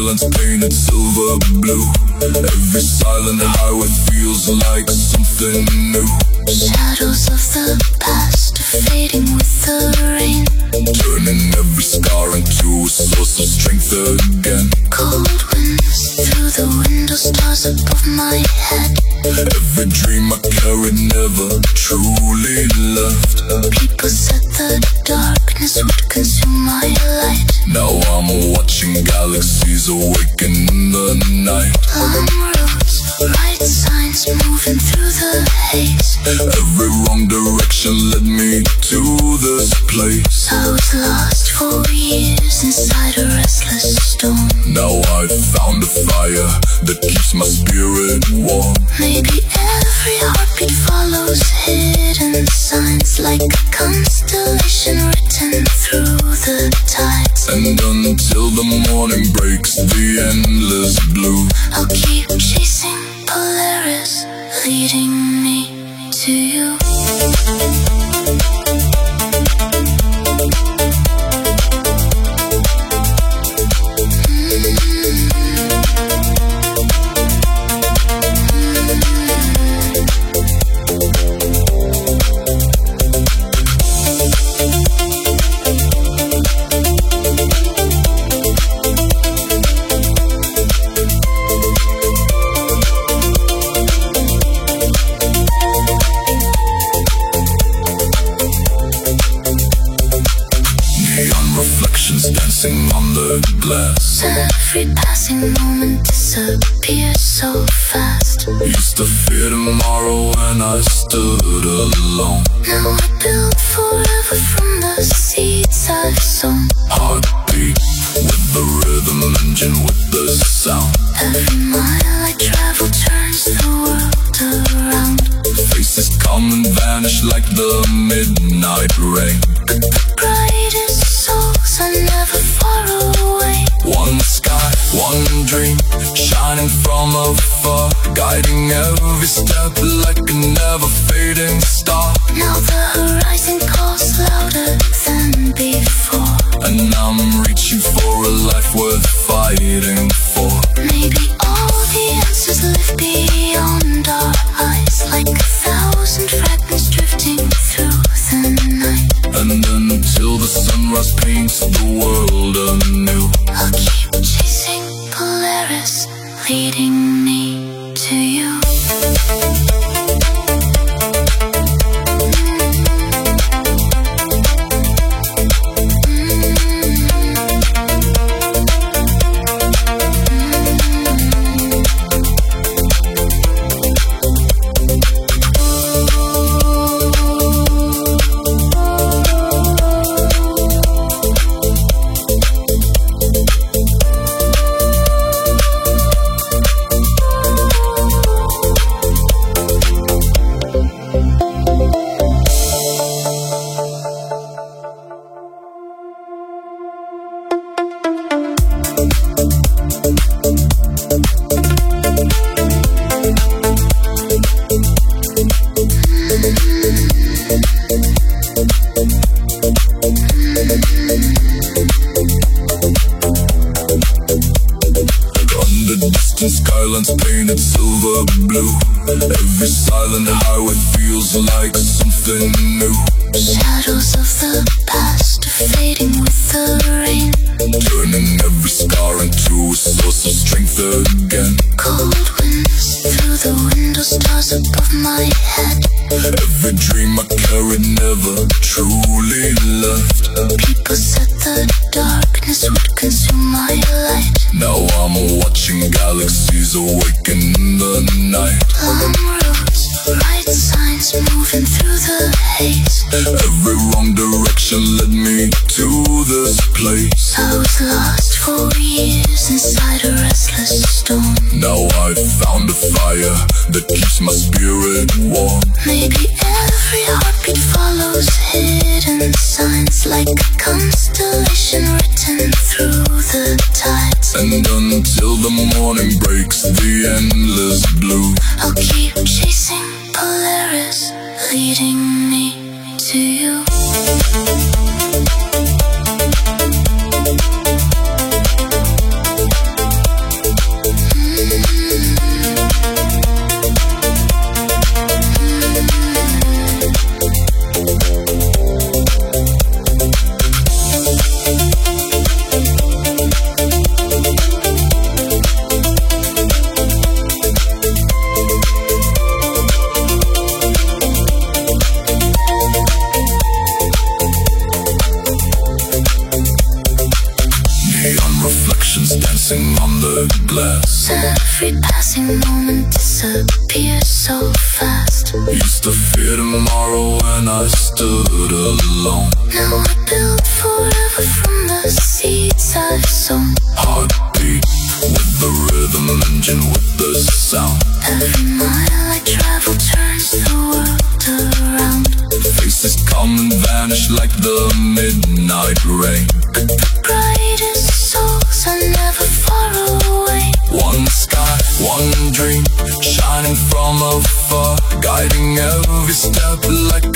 skylines painted silver blue. Every silent highway feels like something new. Shadows of the past are fading with the rain, turning every scar into a source of strength again. Cold winds through the window, stars above my head. Every dream I carried never truly left. People said the darkness would consume my light. Now I'm watching galaxies awaken in the night. Long roads, right signs moving through the haze. Every wrong direction led me to this place. I was lost for years inside a restless storm. Now I've found a fire that keeps my spirit warm. Maybe every heartbeat follows hidden signs, like a constellation written through the tides. And until the morning breaks the endless blue, I'll keep chasing Polaris, leading me to you. dancing on the glass. Every passing moment disappears so fast. Used to fear tomorrow when I stood alone. Now I build forever from the seeds I've sown. Heartbeat with the rhythm, engine with the sound. Every mile I travel turns the world around. Faces come and vanish like the midnight rain. But the brightest souls are never far away. One sky, one dream, shining from afar, guiding every step like a never-fading star. Now the horizon calls louder than before, and I'm reaching for a life worth fighting for. Maybe all the answers live beyond our eyes, like 1,000 fragments drifting through the night. And until the sunrise paints the world anew, I'll keep chasing Polaris, leading me to you. Skylines painted silver blue. Every silent highway feels like something new. Shadows of the past are fading with the rain, turning every scar into a source of strength again. Cold winds through the window, stars above my head. Every dream I carried never truly left. People said the darkness would consume my light. Now I'm watching galaxies awaken in the night. Long roads, right signs moving through the haze. Every wrong direction led me to this place. I was lost for years inside a restless storm. Now I've found a fire that keeps my spirit warm. Maybe every heartbeat follows hidden signs, like a constellation written through the tides. And until the morning breaks the endless blue, I'll keep chasing Polaris, leading me to you. tracing on the glass. Every passing moment disappears so fast. Used to fear tomorrow when I stood alone. Now I build forever from the seeds I've sown. Heartbeat with the rhythm, engine with the sound. Every mile I travel turns the world around. Faces come and vanish like the midnight rain. But the brightest souls are never far away. One sky, one dream, shining from afar, guiding every step like